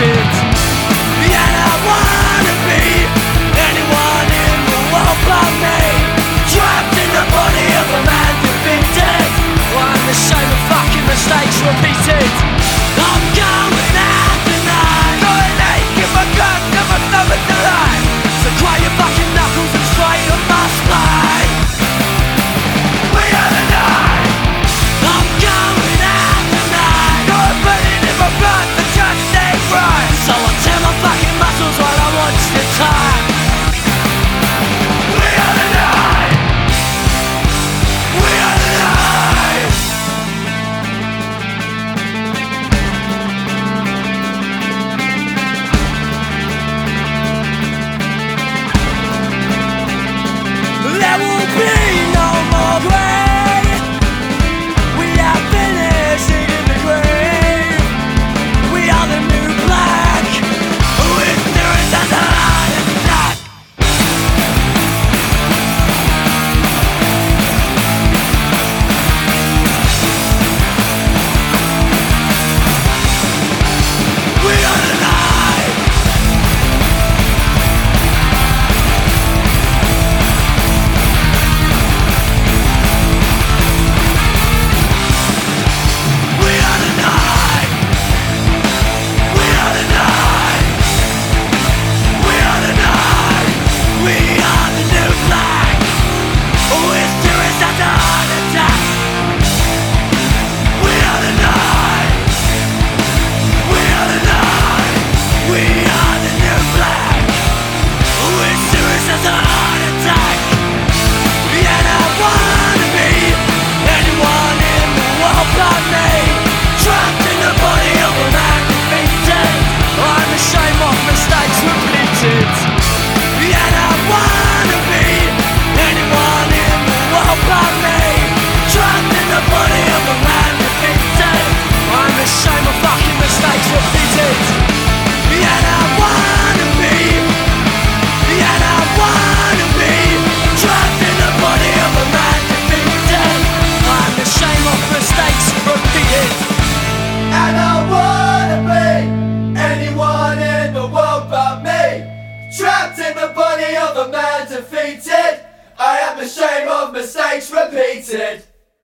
repeated. And I wanna be anyone in the world but me, trapped in the body of a man defeated. I'm the same of fucking mistakes repeated. I'm going out tonight, going naked, my gun, never nothing to lie. So cry your fucking knuckles and straight up my spine. We are the night. I'm going out tonight, going burning in my blood, the just ain't right. So I tear my fucking muscles while I watch the time. We are the night. We are the night. There will be no more grey. We are finishing in the grave. We are the new black. Ignorance as a heart attack. We are the night. We are the night. We are the night. We are the night. We are the new black. Ignorance as a heart attack. We are the night. We are the night. We are the new black. Ignorance as a heart attack. And I wanna be anyone in the world but me, trapped in the body of a man defeated. I'm ashamed of mistakes repeated. And I wanna be anyone in the world but me, trapped in the body of a man defeated. I'm ashamed of fucking mistakes repeated. And I wanna be, and I wanna be, trapped in the body of a man defeated. I'm ashamed of mistakes repeated. And I wanna be anyone in the world but me, trapped in the body of a man defeated. I am ashamed of mistakes repeated.